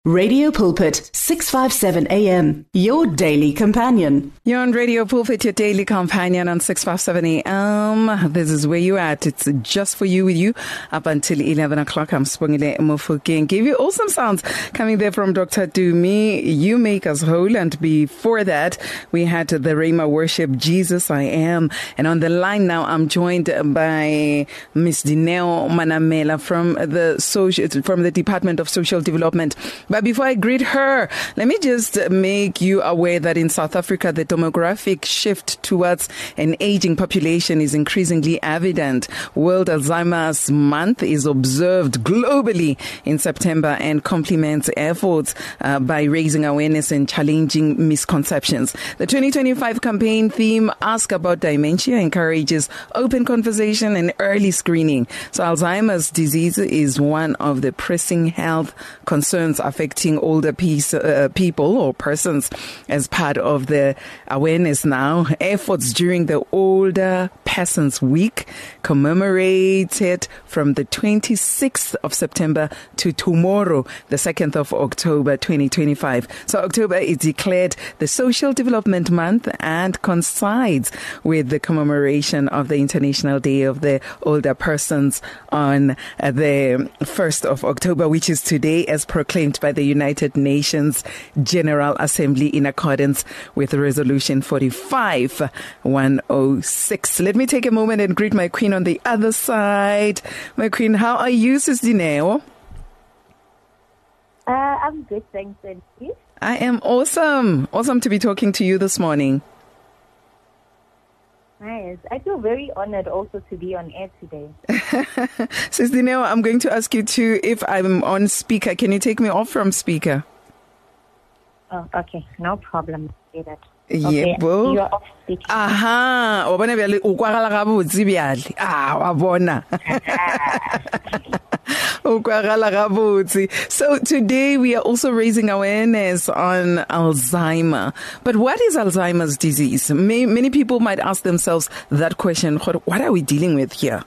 Radio Pulpit, 657 AM, your daily companion. You're on Radio Pulpit, your daily companion on 657 AM. This is where you're at. It's just for you, with you, up until 11 o'clock. I'm Spongile Mofokeng. Give you awesome sounds coming there from Dr. Dumi. You make us whole. And before that, we had the Rhema worship, Jesus I Am. And on the line now, I'm joined by Miss Dineo Manamela from the Department of Social Development. But before I greet her, let me just make you aware that in South Africa, the demographic shift towards an aging population is increasingly evident. World Alzheimer's Month is observed globally in September and complements efforts by raising awareness and challenging misconceptions. The 2025 campaign theme, Ask About Dementia, encourages open conversation and early screening. So Alzheimer's disease is one of the pressing health concerns affecting older people or persons. As part of the awareness now, efforts during the Older Persons Week commemorated from the 26th of September to tomorrow, the 2nd of October 2025. So October is declared the Social Development Month and coincides with the commemoration of the International Day of the Older Persons on the 1st of October, which is today, as proclaimed by the United Nations General Assembly in accordance with Resolution 45-106. Let me take a moment and greet my queen on the other side. My queen, how are you, Sis Dineo? I'm good, thanks, and you? I am awesome. Awesome to be talking to you this morning. Nice. I feel very honored also to be on air today. Sis Dineo, I'm going to ask you too, if I'm on speaker, can you take me off from speaker? Oh, okay. No problem. Say that. Okay, you are off speaker. Aha, o bona bjale o kwagala ga botse bjale. Wa bona. So today we are also raising awareness on Alzheimer. But what is Alzheimer's disease? Many people might ask themselves that question. What are we dealing with here?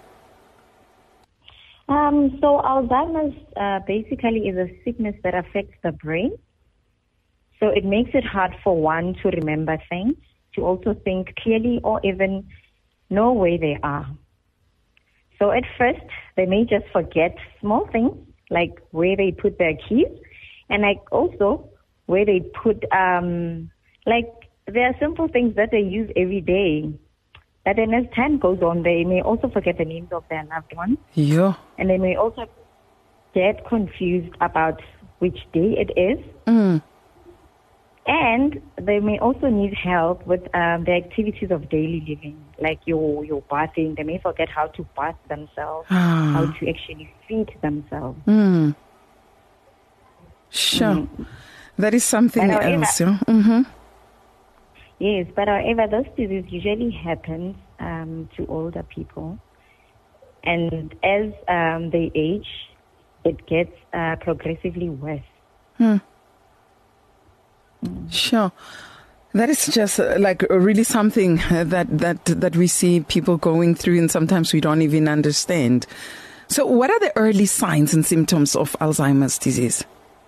So Alzheimer's basically is a sickness that affects the brain. So it makes it hard for one to remember things, to also think clearly, or even know where they are. So at first, they may just forget small things, like where they put their keys, and like also where they put, like there are simple things that they use every day. But then as time goes on, they may also forget the names of their loved ones. Yeah. And they may also get confused about which day it is. And they may also need help with the activities of daily living, like your bathing. They may forget how to bath themselves, how to actually feed themselves. Sure. That is something else. Yes, but however, this disease usually happens to older people. And as they age, it gets progressively worse. Sure. That is just like really something that we see people going through, and sometimes we don't even understand. So what are the early signs and symptoms of Alzheimer's disease?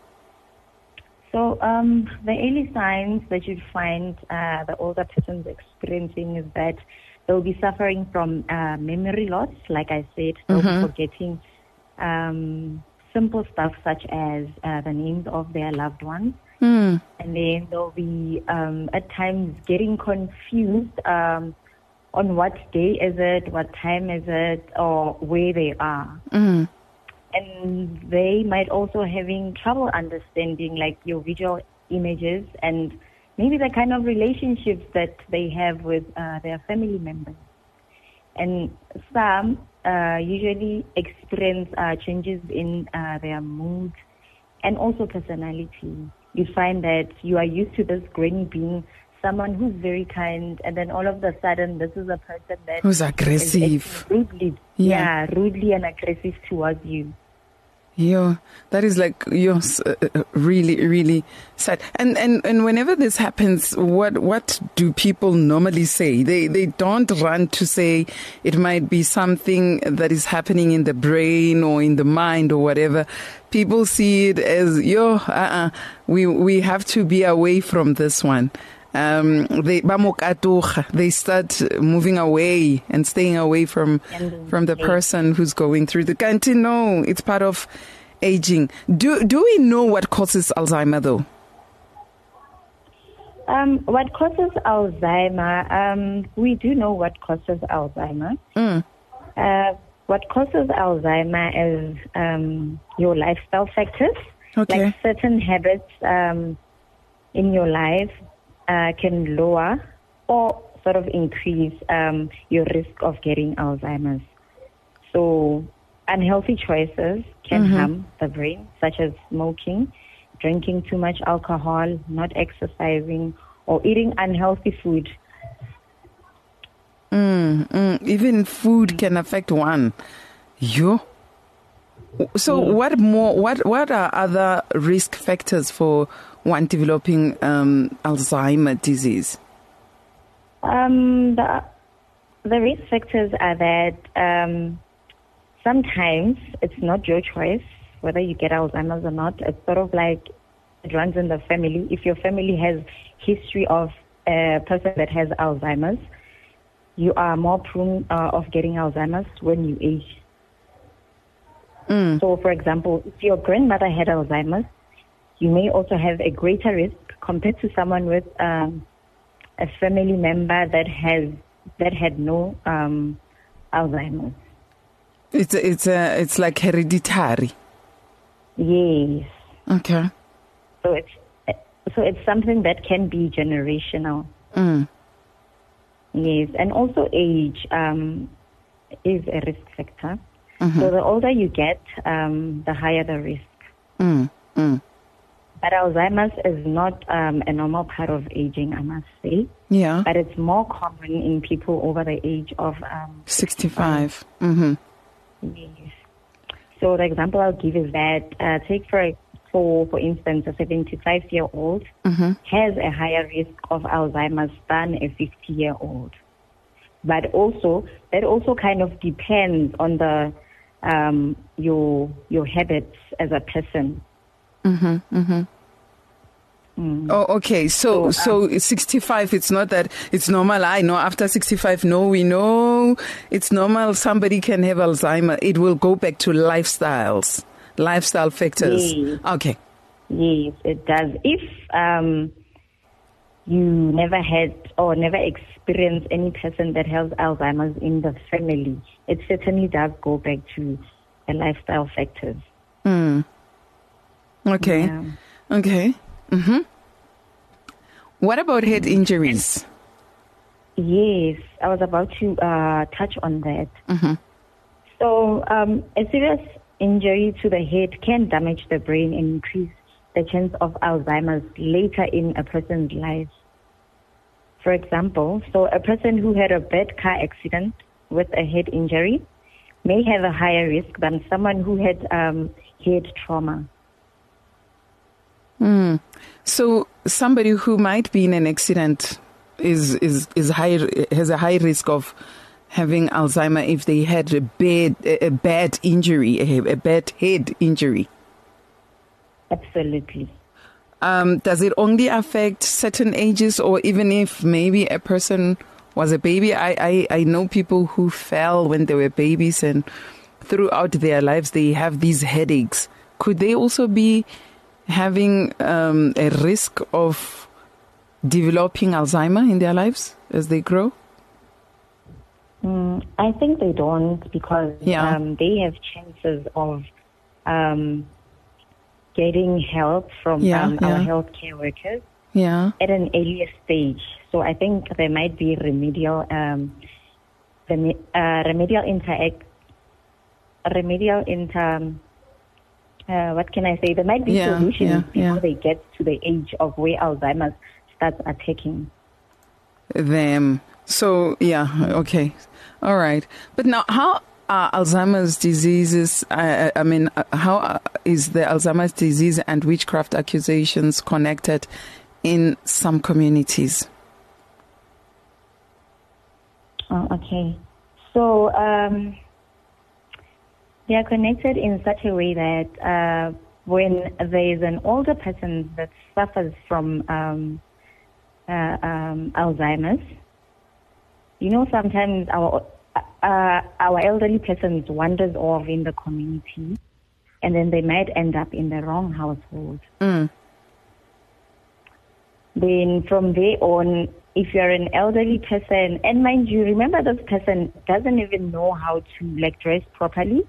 So the early signs that you'd find the older persons experiencing is that they'll be suffering from memory loss. Like I said, they'll be forgetting simple stuff such as the names of their loved ones. And then they'll be at times getting confused on what day is it, what time is it, or where they are. And they might also having trouble understanding like your visual images and maybe the kind of relationships that they have with their family members. And some usually experience changes in their mood and also personality. You find that you are used to this granny being someone who's very kind, and then all of a sudden, this is a person that who's aggressive, rudely and aggressive towards you. Yeah, that is like really, really sad. And whenever this happens, what do people normally say? They don't run to say it might be something that is happening in the brain or in the mind or whatever. People see it as we have to be away from this one. They start moving away and staying away from the person who's going through the can't know it's part of aging. Do we know what causes Alzheimer though? What causes Alzheimer? We do know what causes Alzheimer. What causes Alzheimer is your lifestyle factors, like certain habits in your life. Can lower or sort of increase your risk of getting Alzheimer's. So unhealthy choices can harm the brain, such as smoking, drinking too much alcohol, not exercising, or eating unhealthy food. Even food can affect one. So what are other risk factors for one developing Alzheimer disease? The risk factors are that sometimes it's not your choice whether you get Alzheimer's or not. It's sort of like it runs in the family. If your family has history of a person that has Alzheimer's, you are more prone of getting Alzheimer's when you age. So, for example, if your grandmother had Alzheimer's, you may also have a greater risk compared to someone with a family member that had no Alzheimer's. It's like hereditary. Yes. Okay. So it's something that can be generational. Yes, and also age is a risk factor. So the older you get, the higher the risk. But Alzheimer's is not a normal part of aging, I must say. Yeah. But it's more common in people over the age of 65. Yes. So the example I'll give is that take for instance, a 75-year-old has a higher risk of Alzheimer's than a 50-year-old. But that also kind of depends on the your habits as a person. Oh, okay. So 65, it's not that it's normal. I know after 65, no, we know it's normal. Somebody can have Alzheimer. It will go back to lifestyle factors. Yes. Okay. Yes, it does. If you never had or never experienced any person that has Alzheimer's in the family, it certainly does go back to the lifestyle factors. Okay. Yeah. Okay. What about head injuries? Yes, I was about to touch on that. So a serious injury to the head can damage the brain and increase the chance of Alzheimer's later in a person's life. For example, so a person who had a bad car accident with a head injury may have a higher risk than someone who had head trauma. So somebody who might be in an accident is high, has a high risk of having Alzheimer if they had a bad injury, a bad head injury. Absolutely. Does it only affect certain ages, or even if maybe a person was a baby? I know people who fell when they were babies and throughout their lives they have these headaches. Could they also be having a risk of developing Alzheimer in their lives as they grow? I think they don't, because they have chances of getting help from our healthcare workers at an earlier stage. So I think there might be remedial what can I say? There might be solutions before they get to the age of where Alzheimer's starts attacking them. So, okay. All right. But now, are Alzheimer's diseases, how is the Alzheimer's disease and witchcraft accusations connected in some communities? Oh, okay. So they are connected in such a way that when there is an older person that suffers from Alzheimer's, sometimes our elderly persons wanders off in the community, and then they might end up in the wrong household. Mm. Then from there on, if you're an elderly person, and mind you, remember this person doesn't even know how to dress properly,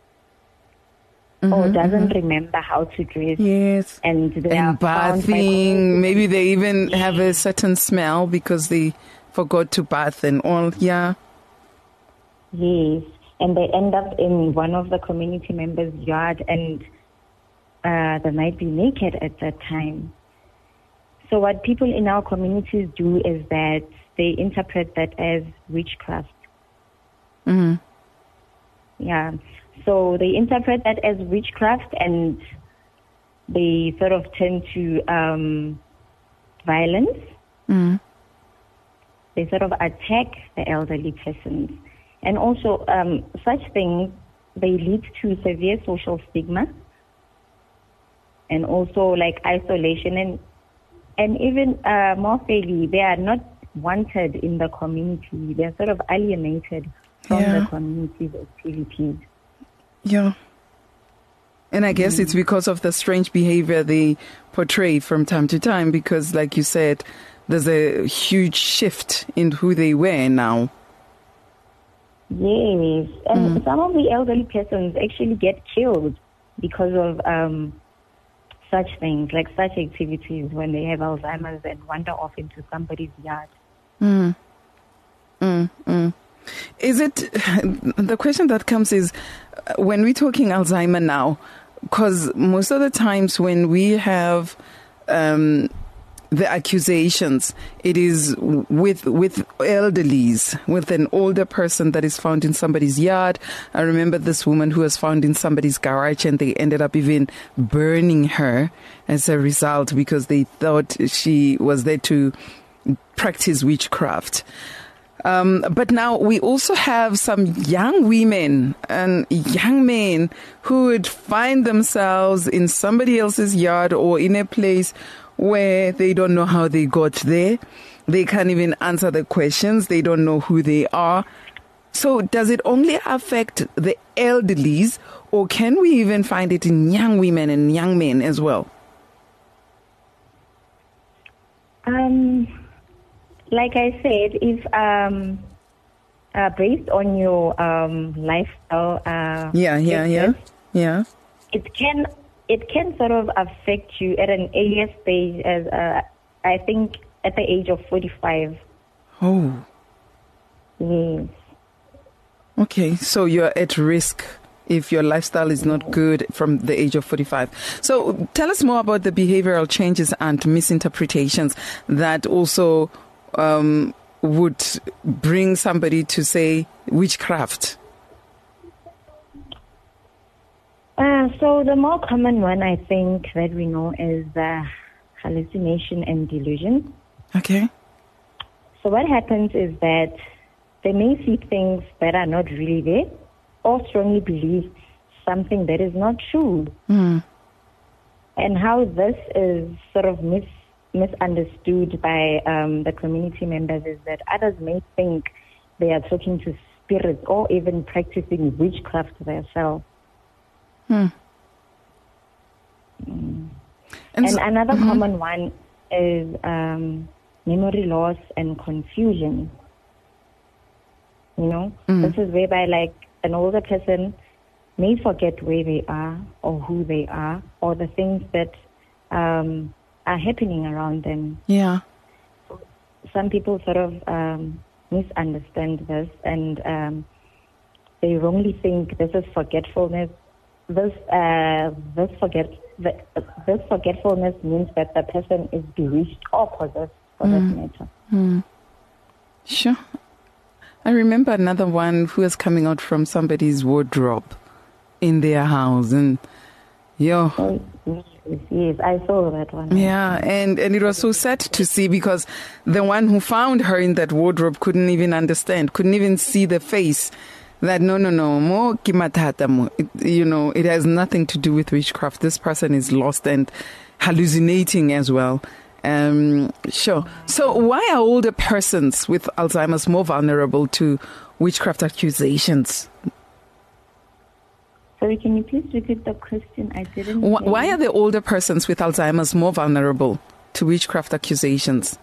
or doesn't remember how to dress. Yes. And they are bathing. Maybe they even have a certain smell because they forgot to bath and all. Yeah. Yes. And they end up in one of the community members' yard, and they might be naked at that time. So what people in our communities do is that they interpret that as witchcraft. Mm-hmm. Yeah. So they interpret that as witchcraft, and they sort of tend to violence. Mm. They sort of attack the elderly persons. And also, such things, they lead to severe social stigma, and also isolation, and even more fairly, they are not wanted in the community. They are sort of alienated from the community's activities. Yeah. And I guess it's because of the strange behavior they portray from time to time, because like you said, there's a huge shift in who they were now. Yes. And some of the elderly persons actually get killed because of such things, such activities, when they have Alzheimer's and wander off into somebody's yard. Is it, the question that comes is, when we're talking Alzheimer now, because most of the times when we have the accusations, it is with elderlies, with an older person that is found in somebody's yard. I remember this woman who was found in somebody's garage, and they ended up even burning her as a result because they thought she was there to practice witchcraft. But now we also have some young women and young men who would find themselves in somebody else's yard or in a place where they don't know how they got there. They can't even answer the questions. They don't know who they are. So does it only affect the elderlies, or can we even find it in young women and young men as well? Like I said, if based on your lifestyle, it can sort of affect you at an earlier stage, as I think at the age of 45. Oh. Yes. Okay, so you're at risk if your lifestyle is not good from the age of 45. So tell us more about the behavioral changes and misinterpretations that also would bring somebody to say witchcraft. So the more common one, I think, that we know is hallucination and delusion. Okay. So what happens is that they may see things that are not really there, or strongly believe something that is not true. Mm. And how this is sort of misunderstood by the community members is that others may think they are talking to spirits or even practicing witchcraft themselves. And another common one is memory loss and confusion. This is whereby an older person may forget where they are or who they are or the things that are happening around them. Yeah. Some people sort of misunderstand this, and they wrongly think this is forgetfulness. This forgetfulness means that the person is bewitched or possessed, for that matter. Sure. I remember another one who was coming out from somebody's wardrobe in their house, and Oh, yes, I saw that one. yeah, and it was so sad to see, because the one who found her in that wardrobe couldn't even understand, couldn't even see the face. That no, mo ke mathata mo. It has nothing to do with witchcraft. This person is lost and hallucinating as well. Sure. So why are older persons with Alzheimer's more vulnerable to witchcraft accusations? Sorry, can you please repeat the question? I didn't. Why are the older persons with Alzheimer's more vulnerable to witchcraft accusations?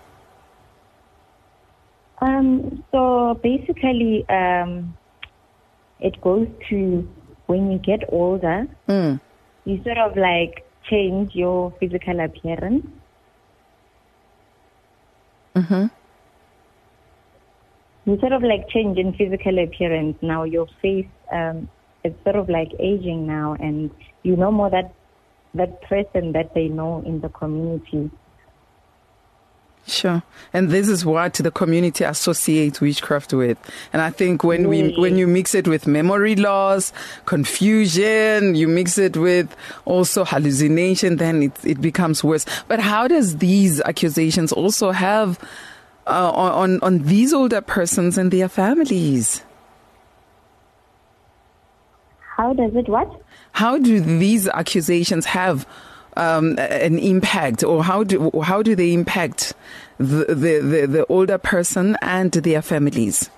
So basically, it goes to when you get older, you sort of like change your physical appearance. Mm-hmm. You sort of like change in physical appearance. Now your face, it's sort of like aging now, and you know more that person that they know in the community. Sure. And this is what the community associates witchcraft with. And I think when you mix it with memory loss, confusion, you mix it with also hallucination, then it becomes worse. But how does these accusations also have on these older persons and their families? How does it what? How do these accusations have an impact, or how do they impact the older person and their families?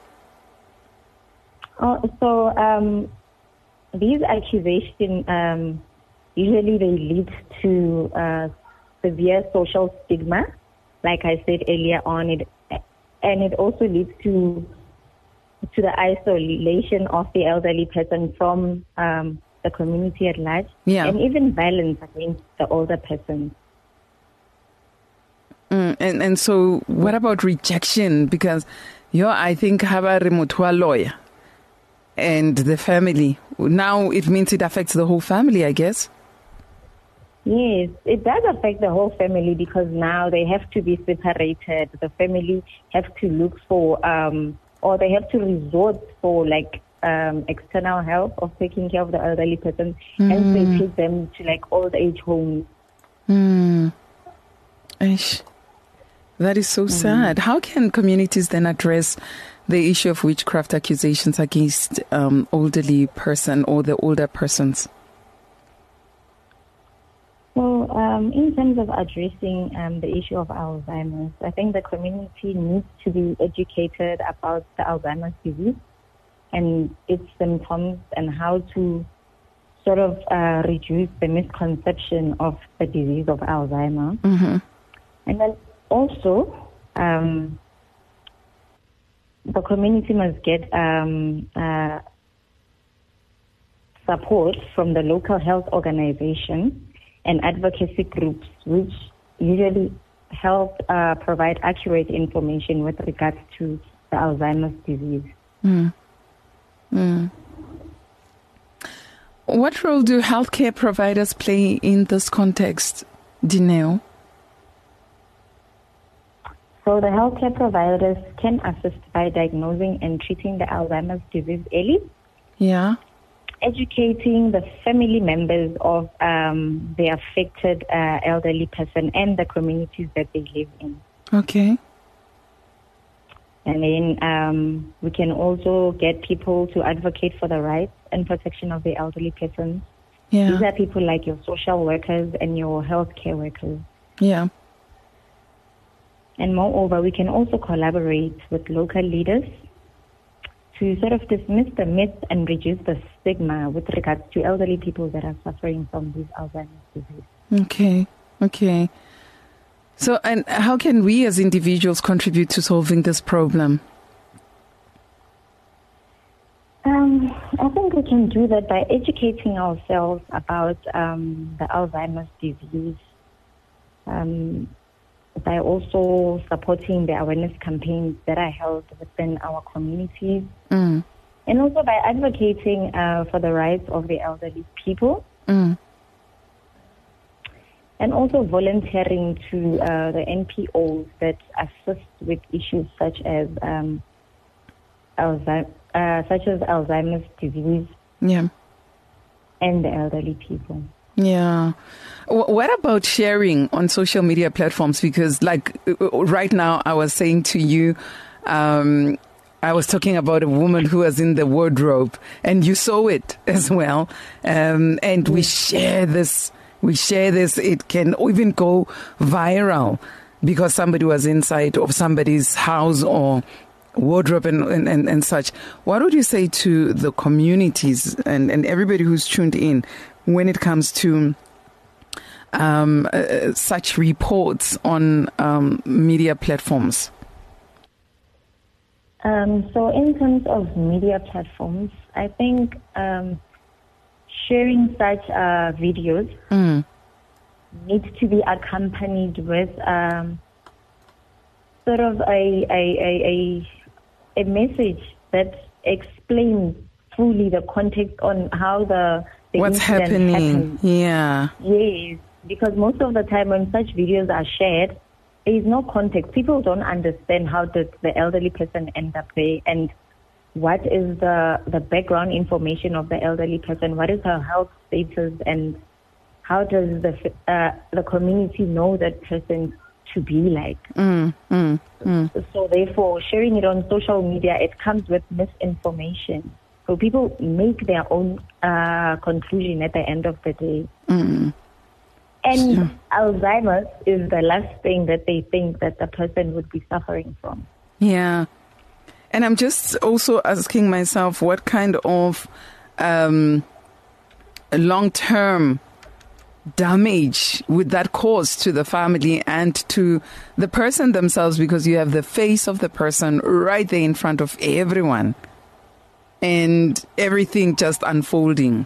So these accusations usually they lead to severe social stigma, like I said earlier on, and it also leads to the isolation of the elderly person from the community at large, and even violence against the older person. And so what about rejection? Because I think habari motho wa lawyer and the family. Now it means it affects the whole family, I guess. Yes, it does affect the whole family, because now they have to be separated. The family have to look for, or they have to resort for like external help of taking care of the elderly person, and they take them to like old age homes. That is so sad. How can communities then address the issue of witchcraft accusations against elderly person or the older persons? So in terms of addressing the issue of Alzheimer's, I think the community needs to be educated about the Alzheimer's disease and its symptoms, and how to sort of reduce the misconception of the disease of Alzheimer's. Mm-hmm. And then also, the community must get support from the local health organization and advocacy groups, which usually help provide accurate information with regards to the Alzheimer's disease. What role do healthcare providers play in this context, Dineo? So the healthcare providers can assist by diagnosing and treating the Alzheimer's disease early. Yeah. Educating the family members of the affected elderly person and the communities that they live in. Okay. And then we can also get people to advocate for the rights and protection of the elderly persons. Yeah. These are people like your social workers and your healthcare workers. Yeah. And moreover, we can also collaborate with local leaders to sort of dismiss the myth and reduce the stigma with regards to elderly people that are suffering from this Alzheimer's disease. Okay. So, and how can we as individuals contribute to solving this problem? I think we can do that by educating ourselves about the Alzheimer's disease, by also supporting the awareness campaigns that are held within our communities, and also by advocating for the rights of the elderly people, and also volunteering to the NPOs that assist with issues such as such as Alzheimer's disease, Yeah. and the elderly people. Yeah. What about sharing on social media platforms? Because like right now I was saying to you, I was talking about a woman who was in the wardrobe and you saw it as well. And we share this. It can even go viral because somebody was inside of somebody's house or wardrobe and such. What would you say to the communities and everybody who's tuned in when it comes to such reports on media platforms? So in terms of media platforms, I think sharing such videos needs to be accompanied with sort of a message that explains fully the context on how the what's happening. Happened. Yeah. Yes, because most of the time when such videos are shared, there is no context. People don't understand how did the elderly person end up there and what is the background information of the elderly person, what is her health status, and how does the community know that person to be like. So therefore, sharing it on social media, it comes with misinformation. So people make their own conclusion at the end of the day. And Alzheimer's is the last thing that they think that the person would be suffering from. Yeah. And I'm just also asking myself what kind of long-term damage would that cause to the family and to the person themselves, because you have the face of the person right there in front of everyone and everything just unfolding.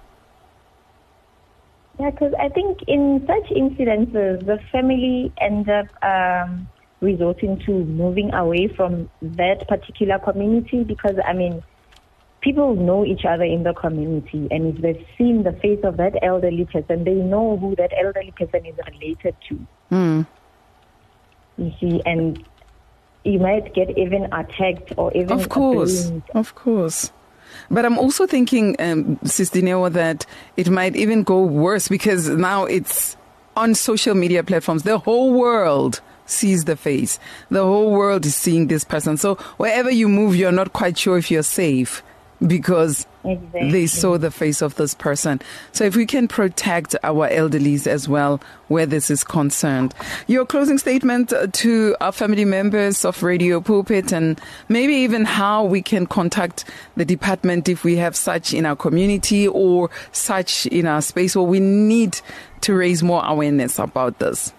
Yeah, because I think in such incidences, the family ends up resorting to moving away from that particular community because, I mean, people know each other in the community, and if they've seen the face of that elderly person, they know who that elderly person is related to. You see, and you might get even attacked or even blamed. Of course. But I'm also thinking, Sis Dineo, that it might even go worse because now it's on social media platforms. The whole world sees the face. The whole world is seeing this person. So wherever you move, you're not quite sure if you're safe because they saw the face of this person. So if we can protect our elderlies as well where this is concerned. Your closing statement to our family members of Radio Pulpit, and maybe even how we can contact the department if we have such in our community or such in our space, or we need to raise more awareness about this.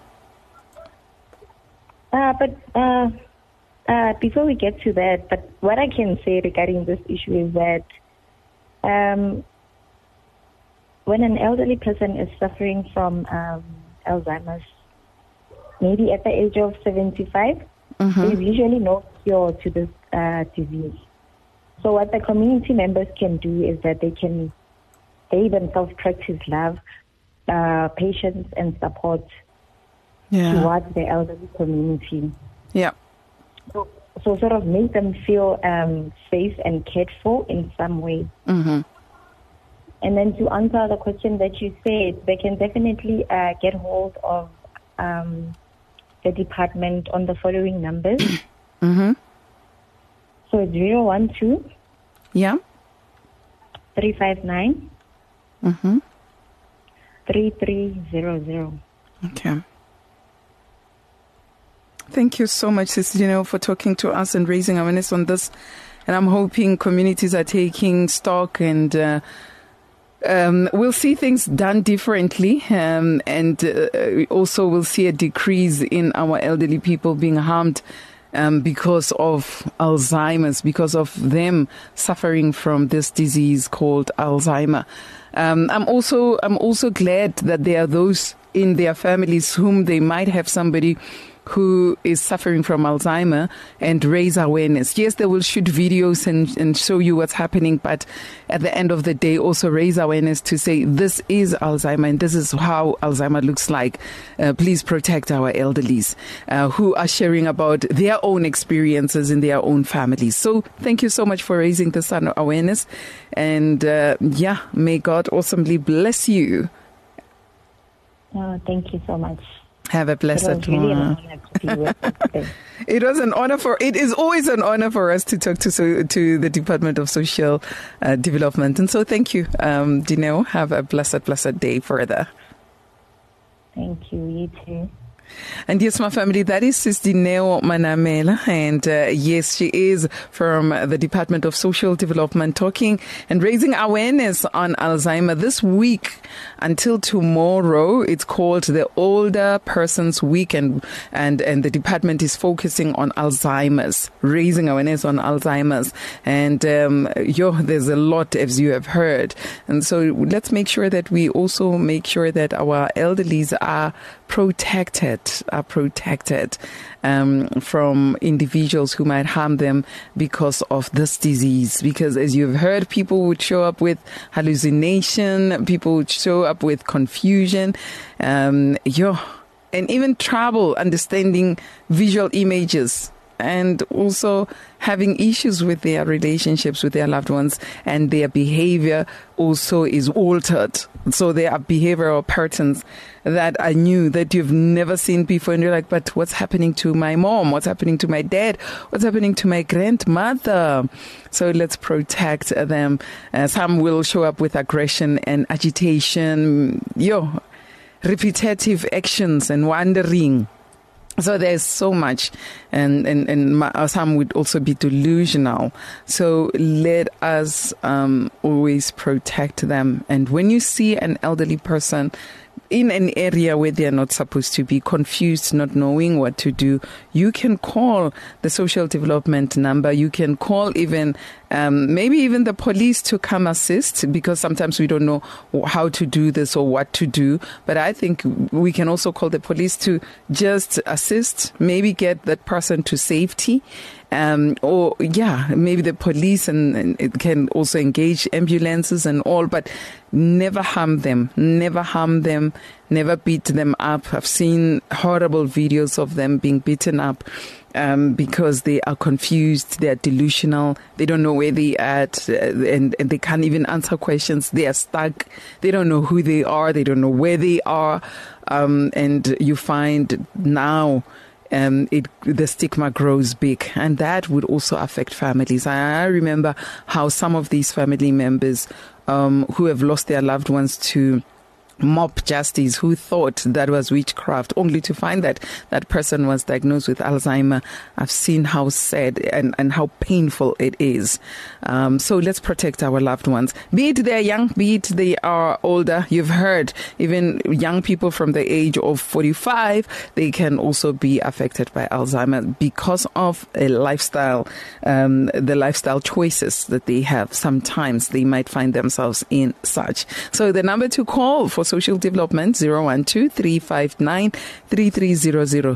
Before we get to that, but what I can say regarding this issue is that when an elderly person is suffering from Alzheimer's, maybe at the age of 75, there's usually no cure to this disease. So what the community members can do is that they themselves practice love, patience, and support towards the elderly community. Yeah. So sort of make them feel safe and cared for in some way. And then to answer the question that you said, they can definitely get hold of the department on the following numbers. So it's 012 359 3300. Okay. Thank you so much, Sister Dineo, for talking to us and raising awareness on this. And I'm hoping communities are taking stock and we'll see things done differently. And also we'll see a decrease in our elderly people being harmed because of Alzheimer's, because of them suffering from this disease called Alzheimer. I'm also glad that there are those in their families whom they might have somebody who is suffering from Alzheimer and raise awareness. Yes, they will shoot videos and show you what's happening, but at the end of the day, also raise awareness to say, this is Alzheimer and this is how Alzheimer looks like. Please protect our elderlies who are sharing about their own experiences in their own families. So thank you so much for raising this awareness. And may God awesomely bless you. Oh, thank you so much. Have a blessed one. It was an honor it is always an honor for us to talk to the Department of Social Development. And so thank you, Dineo. Have a blessed day further. Thank you. You too. And yes, my family, that is Sis Dineo Manamela. And yes, she is from the Department of Social Development, talking and raising awareness on Alzheimer this week until tomorrow. It's called the Older Persons Week, and the department is focusing on Alzheimer's, raising awareness on Alzheimer's. And there's a lot, as you have heard. And so let's make sure that we also make sure that our elderlies are protected from individuals who might harm them because of this disease. Because as you've heard, people would show up with hallucination, people would show up with confusion, and even trouble understanding visual images, and also having issues with their relationships with their loved ones, and their behavior also is altered. So there are behavioral patterns that are new, that you've never seen before, and you're like, but what's happening to my mom? What's happening to my dad? What's happening to my grandmother? So let's protect them. Some will show up with aggression and agitation, repetitive actions and wandering. So there's so much, and some would also be delusional. So let us always protect them. And when you see an elderly person in an area where they're not supposed to be, confused, not knowing what to do, you can call the social development number. You can call even maybe even the police to come assist, because sometimes we don't know how to do this or what to do. But I think we can also call the police to just assist, maybe get that person to safety. Maybe the police and it can also engage ambulances and all, but never harm them, never beat them up. I've seen horrible videos of them being beaten up because they are confused, they are delusional, they don't know where they are at, and they can't even answer questions. They are stuck, they don't know who they are, they don't know where they are, and you find now the stigma grows big, and that would also affect families. I remember how some of these family members who have lost their loved ones to mob justice, who thought that was witchcraft, only to find that that person was diagnosed with Alzheimer. I've seen how sad and how painful it is. So let's protect our loved ones, be it they're young, be it they are older. You've heard even young people from the age of 45, they can also be affected by Alzheimer because of a lifestyle, the lifestyle choices that they have. Sometimes they might find themselves in such. So the number to call for social development, 012-359-3300,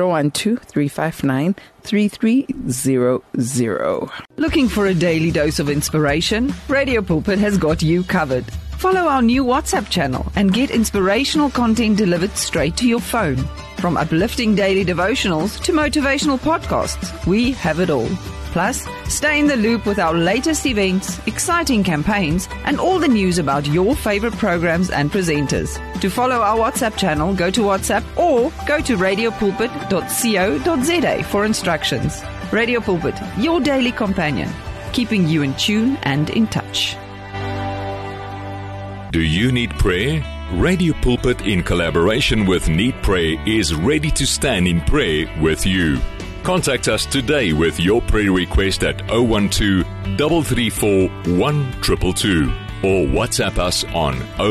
012-359-3300. Looking for a daily dose of inspiration? Radio Pulpit has got you covered. Follow our new WhatsApp channel and get inspirational content delivered straight to your phone. From uplifting daily devotionals to motivational podcasts, we have it all. Plus, stay in the loop with our latest events, exciting campaigns, and all the news about your favorite programs and presenters. To follow our WhatsApp channel, go to WhatsApp or go to radiopulpit.co.za for instructions. Radio Pulpit, your daily companion, keeping you in tune and in touch. Do you need prayer? Radio Pulpit, in collaboration with Need Prayer, is ready to stand in prayer with you. Contact us today with your prayer request at 012-334-1222 or WhatsApp us on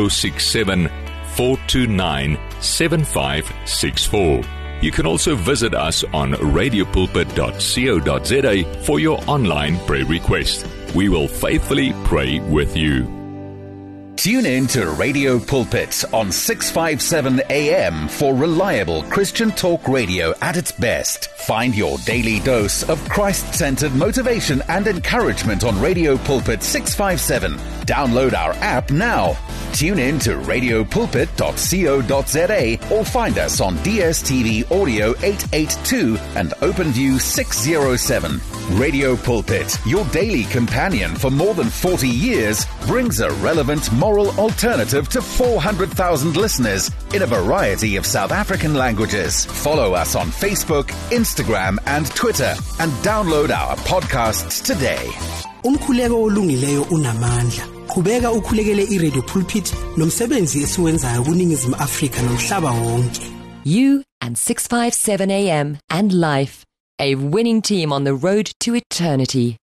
067-429-7564. You can also visit us on radiopulpit.co.za for your online prayer request. We will faithfully pray with you. Tune in to Radio Pulpit on 657 AM for reliable Christian talk radio at its best. Find your daily dose of Christ-centered motivation and encouragement on Radio Pulpit 657. Download our app now. Tune in to radiopulpit.co.za or find us on DSTV Audio 882 and OpenView 607. Radio Pulpit, your daily companion for more than 40 years, brings a relevant moral alternative to 400,000 listeners in a variety of South African languages. Follow us on Facebook, Instagram and Twitter and download our podcasts today. Umkhuleko olungileyo unamandla. Qhubeka ukhulekele iRadio Pulpit nomsebenzi esiwenzayo kuNingizimu Afrika nomhlaba wonke. You and 657 AM and life, a winning team on the road to eternity.